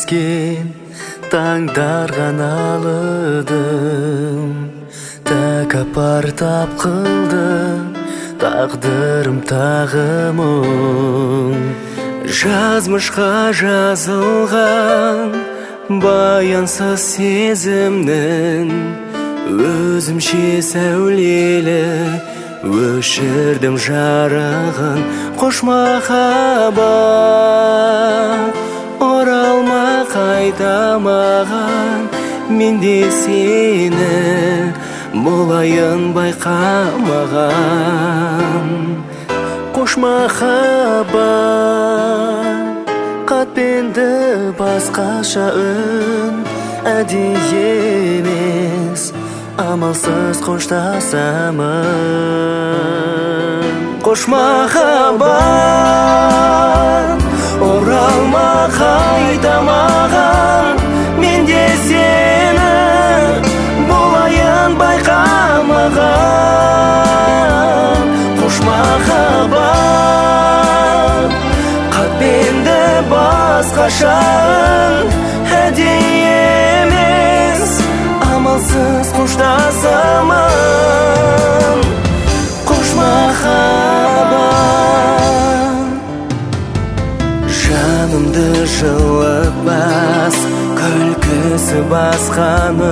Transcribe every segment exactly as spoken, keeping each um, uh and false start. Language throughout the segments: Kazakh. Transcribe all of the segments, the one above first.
кездескен таңдарған алыдым, тәкаппар тапқылды тағдырым тағы мұң. Жазмышқа жазылған баянсыз сезімнің өзімше сәулелі өшірдім жарығын. Қош махаббат, оралма қайта маған, мен де сені болайын байқамаған. Қош махаббат, қатпенді басқаша үн, әдейі емес амалсыз қоштасамын. Қош махаббат, оралма қайта маған, мен де сені болайын байқамаған. Қош махаббат, қатпенді басқаша үн, әдейі емес амалсыз қоштасамын. Қош махаббат, жанымды жылытпас күлкісі басқаны,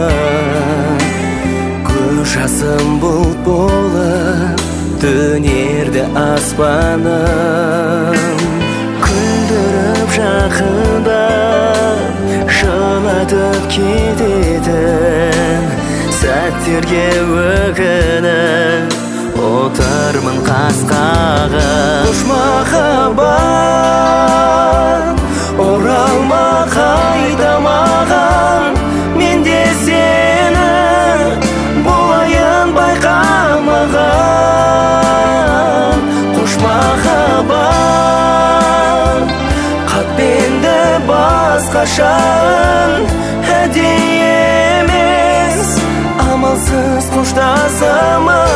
көз жасым бұлт болып төнерді аспаным. Күлдіріп жақындап жылатып кететін сәттерге өкініп отырмын қас-қағым. Қош махаббат, оралма қайта маған, мен де сені болайын байқамаған. Қош махаббат, қатпенді басқаша үн, әдейі емес амалсыз қоштасамын.